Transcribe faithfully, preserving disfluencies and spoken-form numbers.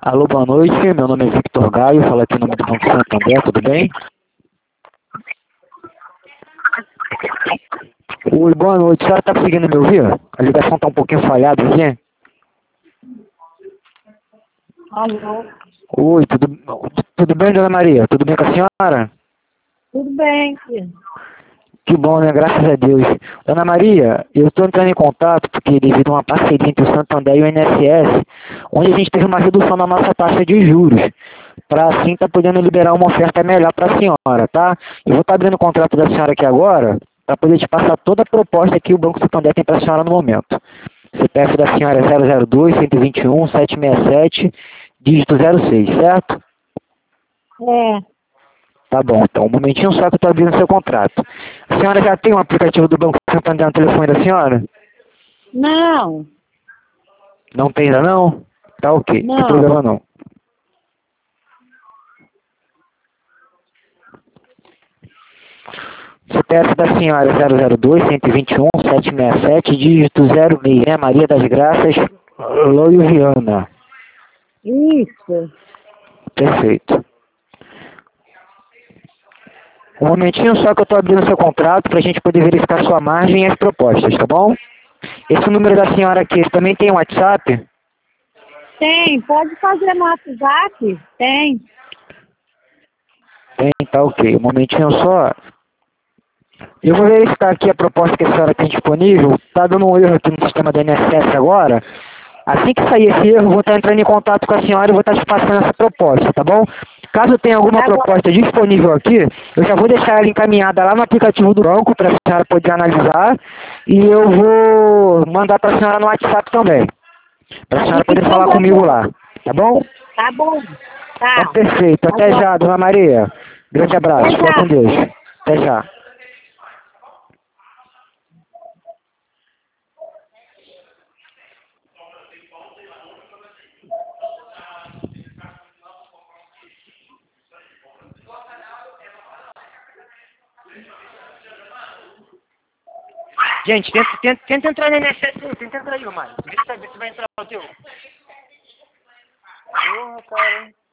Alô, boa noite. Meu nome é Victor Gaio, falo aqui em nome do Banco Santander, tudo bem? Oi, boa noite. A senhora está conseguindo me ouvir? A ligação está um pouquinho falhada aqui. Alô? Oi, tudo, tudo bem, dona Maria? Tudo bem com a senhora? Tudo bem, filho? Que bom, né? Graças a Deus. Dona Maria, eu estou entrando em contato porque devido a uma parceria entre o Santander e o I N S S, onde a gente teve uma redução na nossa taxa de juros, para assim estar podendo liberar uma oferta melhor para a senhora, tá? Eu vou estar abrindo o contrato da senhora aqui agora, para poder te passar toda a proposta que o Banco Santander tem para a senhora no momento. C P F da senhora é zero zero dois, cento e vinte e um, setecentos e sessenta e sete, dígito zero seis, certo? É. Tá bom, então, um momentinho só que eu estou abrindo seu contrato. A senhora já tem um aplicativo do Banco Santander no telefone da senhora? Não, Não tem ainda não? Tá ok, não tem não. problema não. C P F da senhora é zero zero dois, cento e vinte e um, setecentos e sessenta e sete, dígito zero seis, né? Maria das Graças, Loio Viana. Isso. Perfeito. Um momentinho só que eu estou abrindo seu contrato para a gente poder verificar sua margem e as propostas, tá bom? Esse número da senhora aqui também tem WhatsApp? Tem, pode fazer no WhatsApp? Tem. Tem, tá ok. Um momentinho só. Eu vou verificar aqui a proposta que a senhora tem disponível. Está dando um erro aqui no sistema do I N S S agora. Assim que sair esse erro, eu vou estar entrando em contato com a senhora e vou estar te passando essa proposta, tá bom? Caso tenha alguma Tá bom. proposta disponível aqui, eu já vou deixar ela encaminhada lá no aplicativo do banco para a senhora poder analisar. E eu vou mandar para a senhora no WhatsApp também, para a senhora poder Então falar tá comigo bom. lá, tá bom? Tá bom. Tá Tá. perfeito. Até Agora. já, dona Maria. Grande abraço. Até Fica com já. Deus. Até já. Gente, tenta, tenta, tenta entrar no I N S S aí, tenta entrar aí, Mário. Vê se, vê se vai entrar o teu. Porra, cara.